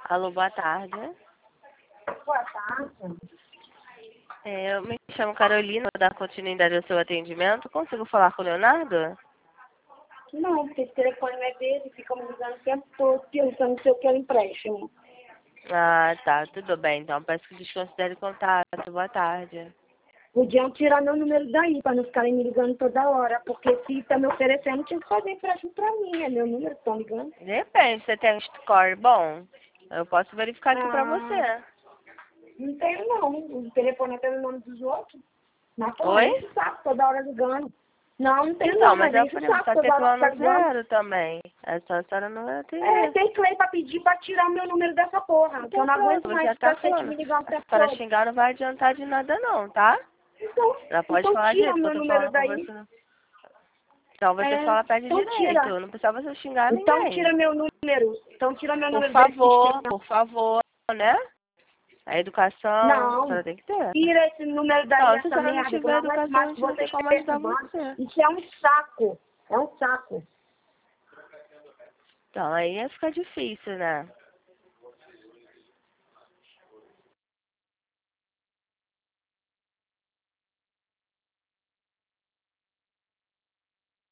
Alô, boa tarde. Boa tarde. Eu me chamo Carolina, vou dar continuidade ao seu atendimento. Consigo falar com o Leonardo? Não, porque esse telefone não é dele, fica me ligando o tempo todo, perguntando se eu quero empréstimo. Ah, tá. Tudo bem, então. Peço que desconsidere o contato. Boa tarde. Podiam tirar meu número daí, para não ficarem me ligando toda hora, porque se está me oferecendo, tinha que fazer empréstimo para mim, é meu número que estão ligando. Depende, você tem um score bom? Eu posso verificar aqui pra Ah, você. não tenho não, o telefone é pelo nome dos outros. Mas pô, Oi? enche o saco toda hora ligando. Não, não tenho Então, não, mas mas eu enche o falei, saco só ter toda hora que tá plano ligando. zero também. É só a senhora não É, atender. tem que ir pra pedir pra tirar meu número dessa porra, que eu Então não pronto, aguento você mais já tá ficar sempre falando. me ligando o A tempo senhora todo. xingar não vai adiantar de nada não, tá? Então, Já pode então falar tira direito, que eu meu tô número falando com daí. você. Então você É, fala pede então tira. direito, não precisa você xingar Então ninguém. tira meu número. Então tira meu número desse sistema. Por favor, né? A educação, a Não. senhora tem que ter. Tira esse número daí, Então, se a essa senhora não merda, que eu tiver não aguento educação, a mais gente com não tem vocês como ajudar precisando. você. Isso é um saco. É um saco. Então, aí ia ficar difícil, né?